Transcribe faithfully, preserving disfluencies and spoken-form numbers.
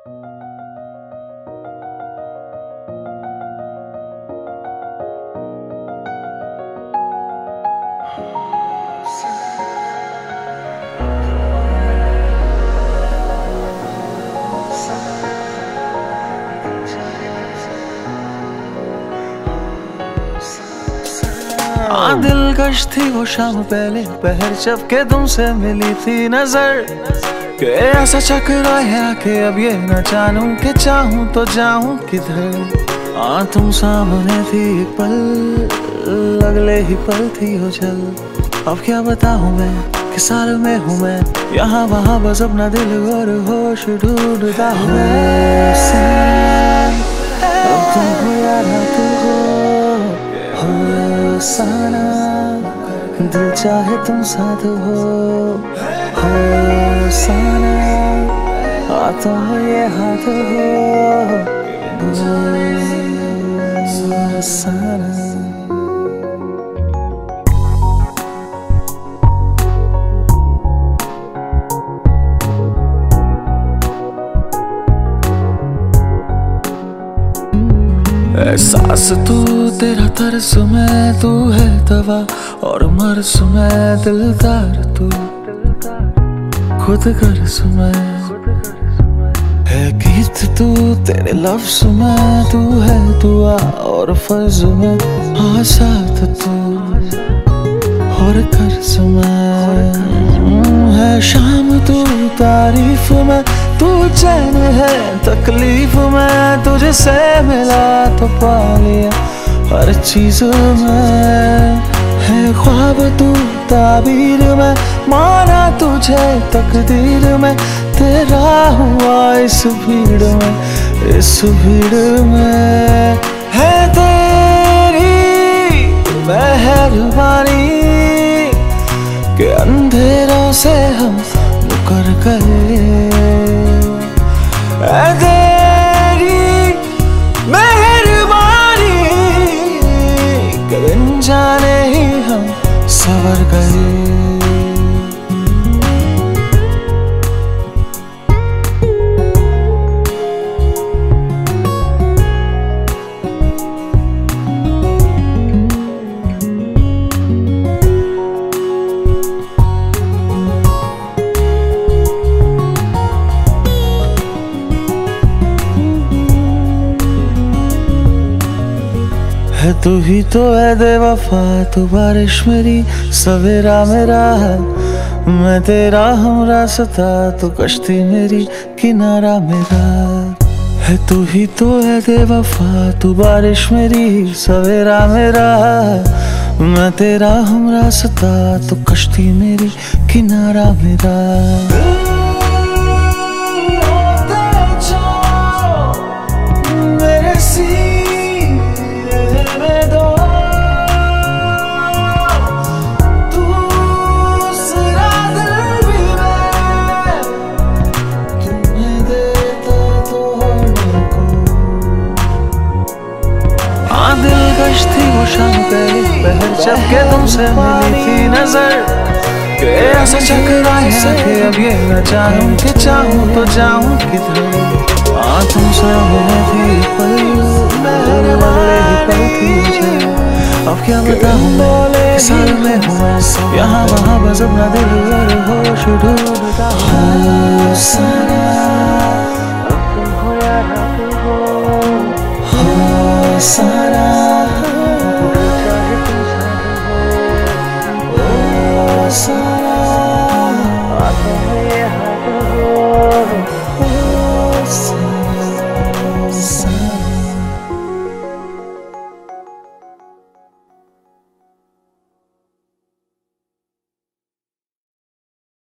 हाँ दिलकश थी वो शाम पहले पहर जब के तुमसे मिली थी नजर के ऐसा चकराया कि अब ये न जानूं कि चाहूं तो जाऊं किधर। हाँ तुम सामने थी एक पल, अगले ही पल थी हो जल। अब क्या बताऊं मैं किस साल में हूँ मैं, यहाँ वहाँ बस अपना दिल और होश ढूंढता हूँ मैं। अब तुम हो या ना तुम हो, हो साना दिल चाहे तुम साथ हो, हो साना आ तुम ये हाथ हो, हो साना। एहसास तू तेरा तरस में, तू है दवा और मर्स में दिलदार तू, खुद गर्ज में है गीत तू तेरे लफ्ज में, तू है दुआ और फर्ज में हाँ साथ तू और कर्ज में है शाम तू तारीफ में, तू चैन है तकलीफ में, तुझसे मिला तो पा लिया हर चीज में है ख्वाब तू ताबीर में, माना तुझे तकदीर में, तेरा हुआ इस भीड़ में, इस भीड़ में है तेरी मेहरबानी के अंधेरों से हम मुकर गए। तेरी मेहरबानी के जाने ही हम सवर गए। है तू ही तो है बेवफा, तू बारिश मेरी सवेरा मेरा है, मैं तेरा हमरास्ता तू कश्ती मेरी किनारा मेरा। है तू ही तो है बेवफा, तू बारिश मेरी सवेरा मेरा है, मैं तेरा हमरास्ता तू कश्ती मेरी किनारा मेरा। दिलकश थी वो शाम पहले पहर जब के तुमसे मिली थी नजर के ऐसा चकराया कि अब ये न जानूं कि चाहूं तो जाऊं किधर। हाँ तुम सामने थी पल, मेरे वाले ही पल थी मुझे। अब क्या बताऊं मैं किस साल में हूँ मैं, यहाँ वहाँ बस अपना दिल और होश ढूंढता हूँ।